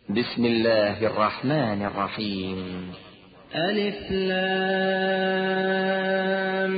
بسم الله الرحمن الرحيم. ألف لام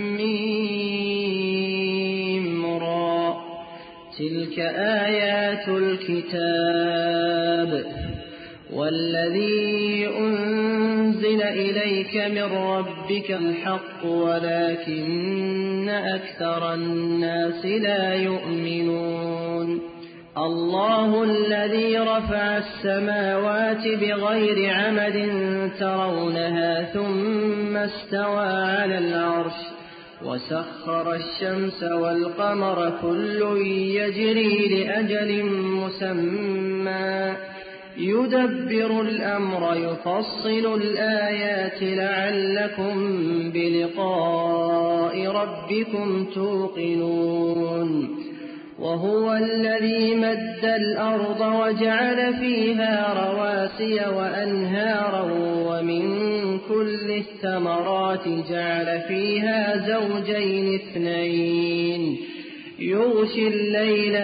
ميم را، تلك آيات الكتاب والذي أنزل إليك من ربك الحق ولكن أكثر الناس لا يؤمنون. الله الذي رفع السماوات بغير عمد ترونها ثم استوى على العرش وسخر الشمس والقمر كل يجري لأجل مسمى يدبر الأمر يفصل الآيات لعلكم بلقاء ربكم توقنون. وهو الذي مد الأرض وجعل فيها رواسي وأنهارا ومن كل الثمرات جعل فيها زوجين اثنين يغشي الليل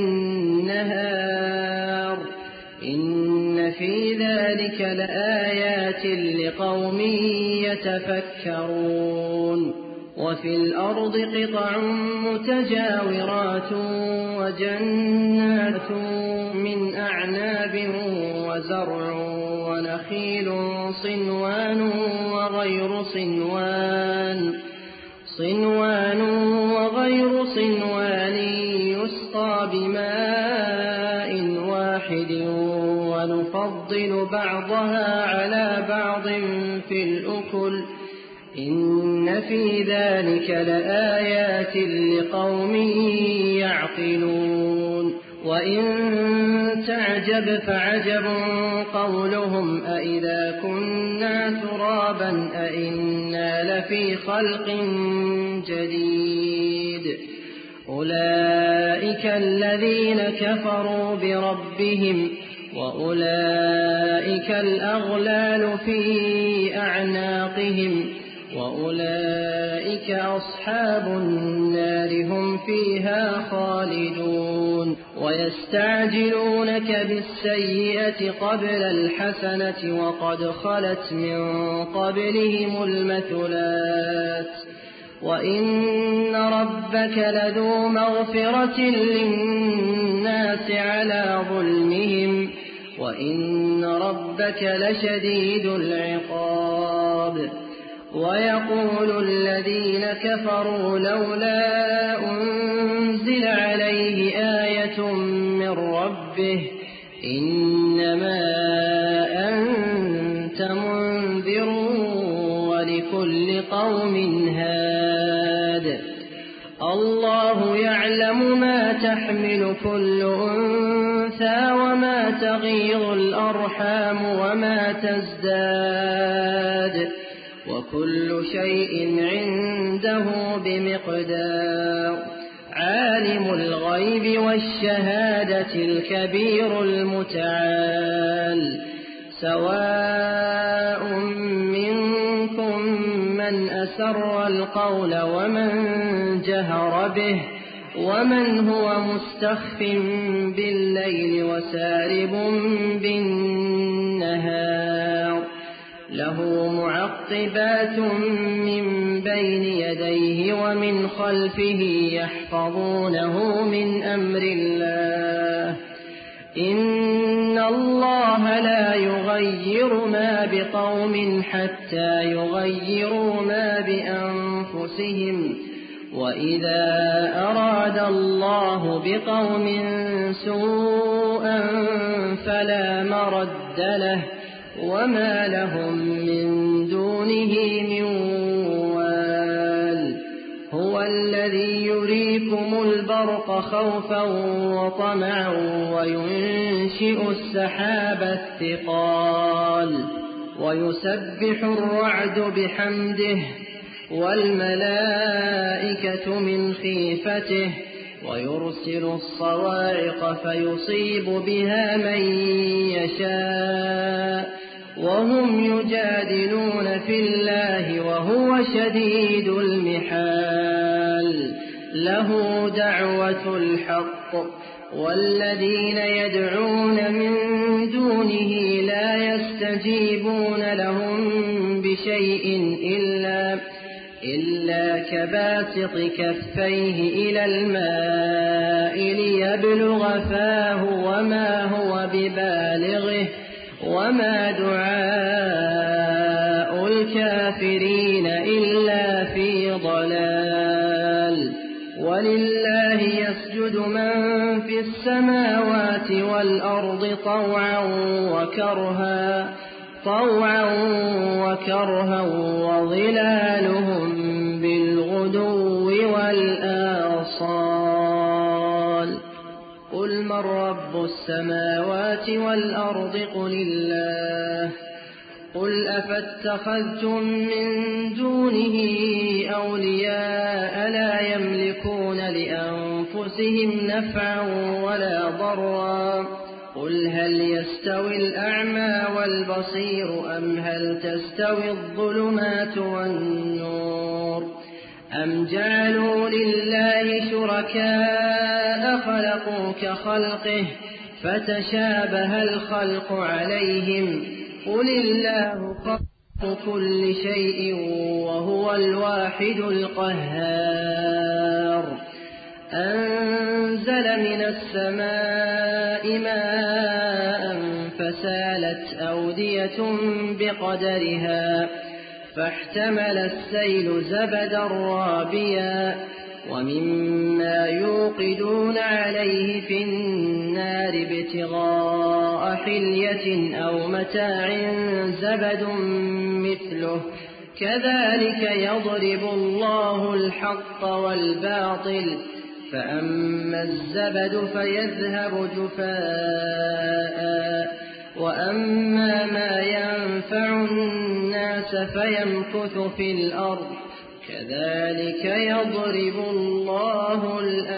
النهار إن في ذلك لآيات لقوم يتفكرون. وفي الأرض قطع متجاورات وجنات من أعناب وزرع ونخيل صنوان وغير صنوان يسقى بماء واحد ونفضل بعضها على بعض في الأكل إن في ذلك لآيات لقوم يعقلون. وإن تعجب فعجب قولهم أإذا كنا ترابا أإنا لفي خلق جديد أولئك الذين كفروا بربهم وأولئك الأغلال في أعناقهم وأولئك أصحاب النار هم فيها خالدون. ويستعجلونك بالسيئة قبل الحسنة وقد خلت من قبلهم المثلات وإن ربك لذو مغفرة للناس على ظلمهم وإن ربك لشديد العقاب. ويقول الذين كفروا لولا أنزل عليه آية من ربه إنما أنت منذر ولكل قوم هاد. الله يعلم ما تحمل كل أنثى وما تغيض الأرحام وما تزداد وكل شيء عنده بمقدار. عالم الغيب والشهادة الكبير المتعال. سواء منكم من أسر القول ومن جهر به ومن هو مستخف بالليل وسارب بالنهار. له معقبات من بين يديه ومن خلفه يحفظونه من أمر الله. إن الله لا يغير ما بقوم حتى يغيروا ما بأنفسهم وإذا أراد الله بقوم سوءا فلا مرد له وما لهم من دونه من وال. هو الذي يريكم البرق خوفا وطمعا وينشئ السحاب الثقال ويسبح الرعد بحمده والملائكة من خيفته ويرسل الصواعق فيصيب بها من يشاء وهم يجادلون في الله وهو شديد المحال. له دعوة الحق والذين يدعون من دونه دونه لا يستجيبون لهم بشيء إلا كباسط كفيه إلى الماء ليبلغ فاه وما هو ببالغه وما دعاء الكافرين إلا في ضلال ولله يسجد من في السماوات والأرض طوعا وكرها وظلالهم بالغدو والآصال قل من رب السماوات والأرض قل الله قل أفاتخذتم من دونه أولياء لا يملكون لأنفسهم نفعا ولا ضرا قل هل يستوي الأعمى والبصير أم هل تستوي الظلمات والنور أم جعلوا لله شركاء خلقوا كخلقه فتشابه الخلق عليهم قل الله خلق كل شيء وهو الواحد القهار أنزل من السماء ماء فسالت أودية بقدرها فاحتمل السيل زبدا رابيا ومما يوقدون عليه في النار ابتغاء حلية أو متاع زبد مثله كذلك يضرب الله الحق والباطل فأما الزبد فيذهب جفاء وأما ما ينفع الناس فيمكث في الأرض كذلك يضرب الله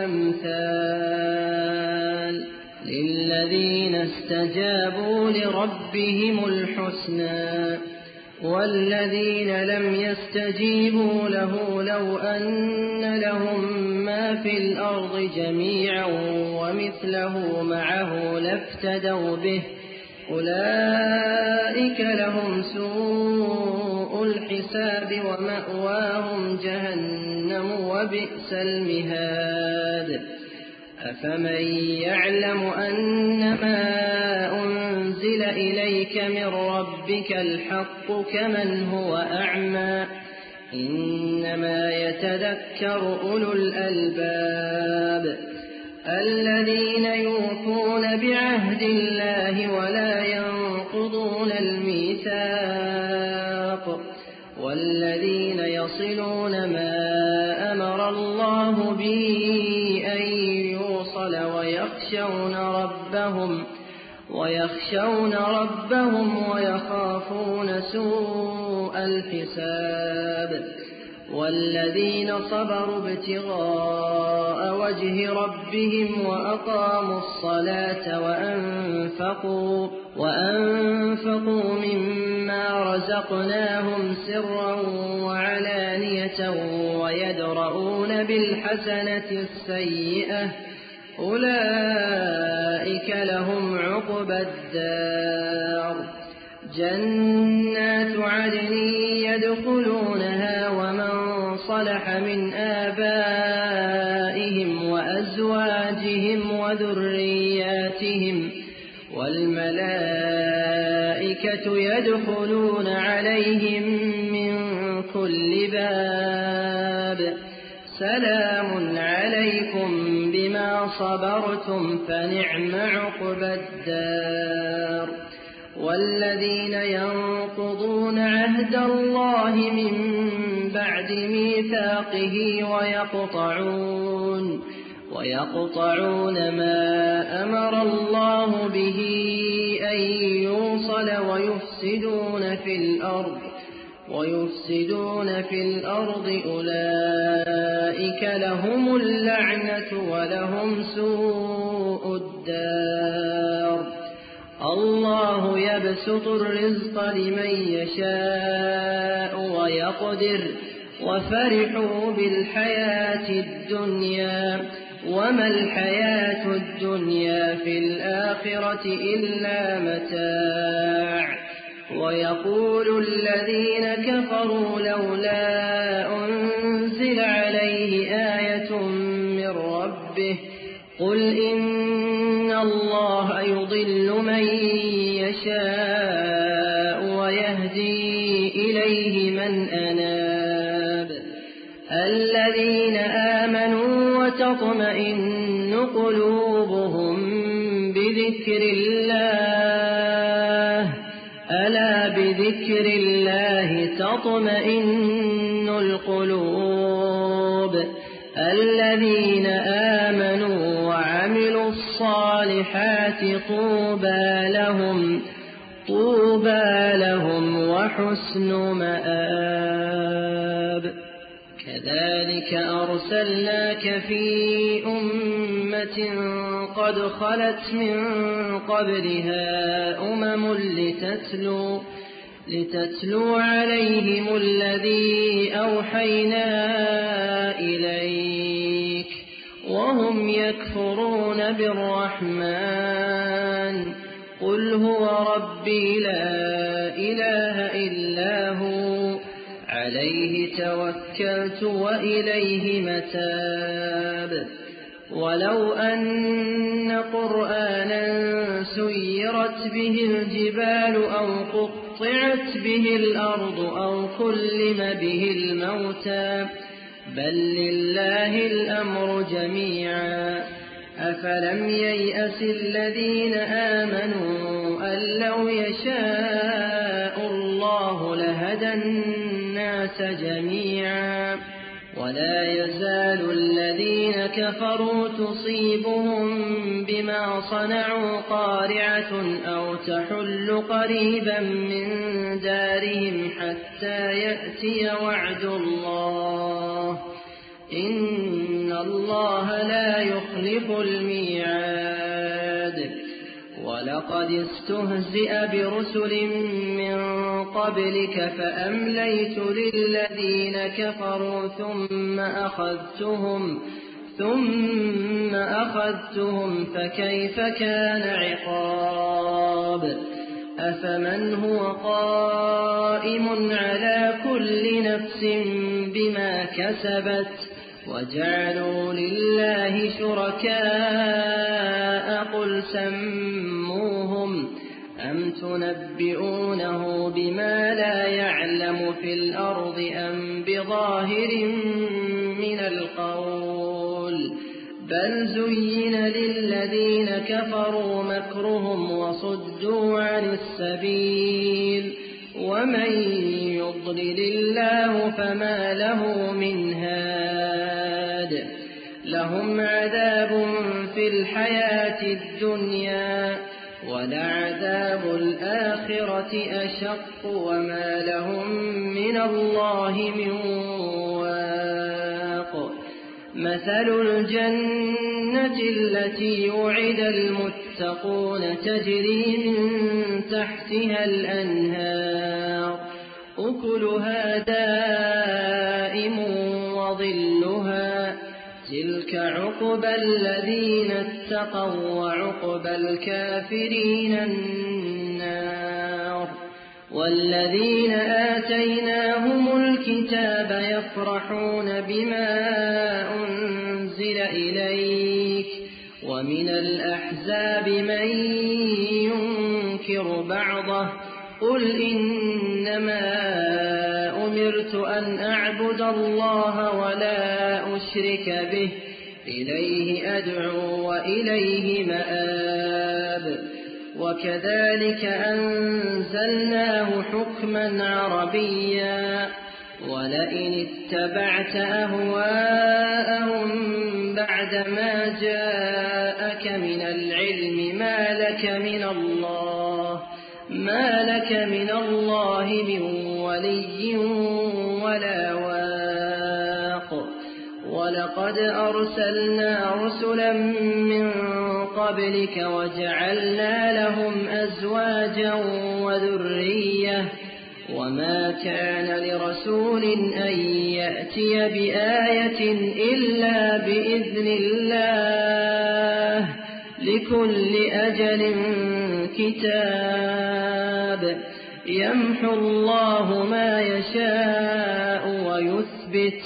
الأمثال للذين استجابوا لربهم الحسنى والذين لم يستجيبوا له لو أن لهم ما في الأرض جميعا ومثله معه لافتدوا به أولئك لهم سوء الحساب ومأواهم جهنم وبئس المهاد أفمن يعلم أنما أنزل إليك من ربك الحق كمن هو أعمى إنما يتذكر أولو الألباب الذين يوفون بعهد الله ولا ينقضون الميثاق والذين يصلون ما أمر الله به أن يوصل ويخشون ربهم ويخافون سوء الحساب والذين صبروا ابتغاء وجه ربهم وأقاموا الصلاة وأنفقوا مما رزقناهم سرا وعلانية ويدرؤون بالحسنة السيئة أولئك لهم عقبى الدار جنات عدن يدخلونها ومن صلح من آبائهم وأزواجهم وذرياتهم والملائكة يدخلون عليهم من كل باب سلام عليكم بما صبرتم فنعم عقبى الدار والذين ينقضون عهد الله من بعد ميثاقه ويقطعون ما أمر الله به أن يوصل ويفسدون في الأرض أولئك لهم اللعنة ولهم سوء الدار الله يبسط الرزق لمن يشاء ويقدر وفرحوا بالحياة الدنيا وما الحياة الدنيا في الآخرة إلا متاع ويقول الذين كفروا لولا أنزل عليه آية من ربه قل إن الله يضل من يشاء ويهدي إليه من أناب الذين آمنوا وتطمئن قلوبهم بذكر الله ألا بذكر الله تطمئن القلوب الذين آمنوا وعملوا الصالحات طوبى لهم وحسن مآب كذلك أرسلناك في أمة قد خلت من قبلها لتتلو عليهم الذي أوحينا إليك وهم يكفرون بالرحمن قل هو ربي لا إله إلا هو عليه توكلت وإليه متاب ولو أن قرآنا سيرت به الجبال أو قطعت به الأرض أو كلم به الموتى بل لله الأمر جميعا أفلم ييأس الذين آمنوا أن لو يشاء الله لهدى الناس جميعا ولا يزال الذين كفروا تصيبهم بما صنعوا قارعة أو تحل قريبا من دارهم حتى يأتي وعد الله إن الله لا يخلف الميعاد ولقد استهزئ برسل من قبلك فأمليت للذين كفروا ثم أخذتهم فكيف كان عقاب أفمن هو قائم على كل نفس بما كسبت وجعلوا لله شركاء قل سموهم أم تنبئونه بما لا يعلم في الأرض أم بظاهر من القول بل زين للذين كفروا مكرهم وصدوا عن السبيل ومن يضلل الله فما له من هاد لهم عذاب في الحياة الدنيا ولعذاب الآخرة أشق وما لهم من الله من واق مثل الجنة التي وعد المتقون تجري من تحتها الأنهار أكلها دائم وظلها تلك عقبى الذين اتقوا وعقبى الكافرين النار والذين آتيناهم الكتاب يفرحون بما أنزل إليك ومن الأحزاب من ينكر بعضه قل إنما أمرت أن أعبد الله ولا أشرك به إليه أدعو وإليه مآب وكذلك أنزلناه حكما عربيا ولئن اتبعت أهواءهم بعدما جاءك من العلم ما لك من الله من ولي ولا واق ولقد أرسلنا رسلا من قبلك وجعلنا لهم أزواجا وذرية وما كان لرسول أن يأتي بآية إلا بإذن الله لكل أجل كتاب يمحو الله ما يشاء ويثبت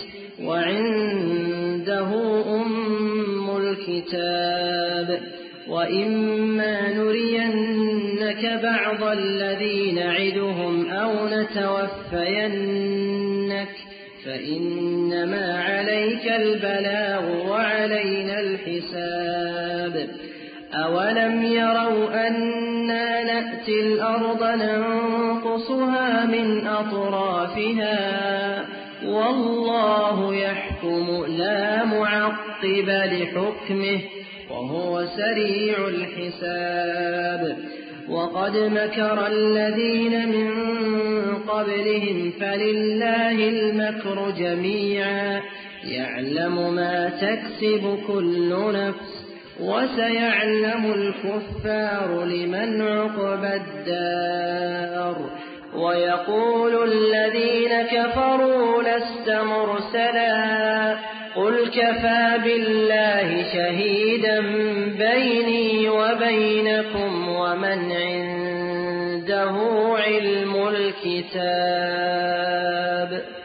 وعنده أم الكتاب وإما نرينك بعض الذي نعدهم أو نتوفينك فإنما عليك البلاغ وعلينا الحساب أولم يروا أنا نأتي الأرض ننقصها من أطرافها والله يحكم لا معقب لحكمه وهو سريع الحساب وقد مكر الذين من قبلهم فلله المكر جميعا يعلم ما تكسب كل نفس وسيعلم الكفار لمن عقبى الدار ويقول الذين كفروا لست مرسلا قل كفى بالله شهيدا بيني وبينكم ومن عنده علم الكتاب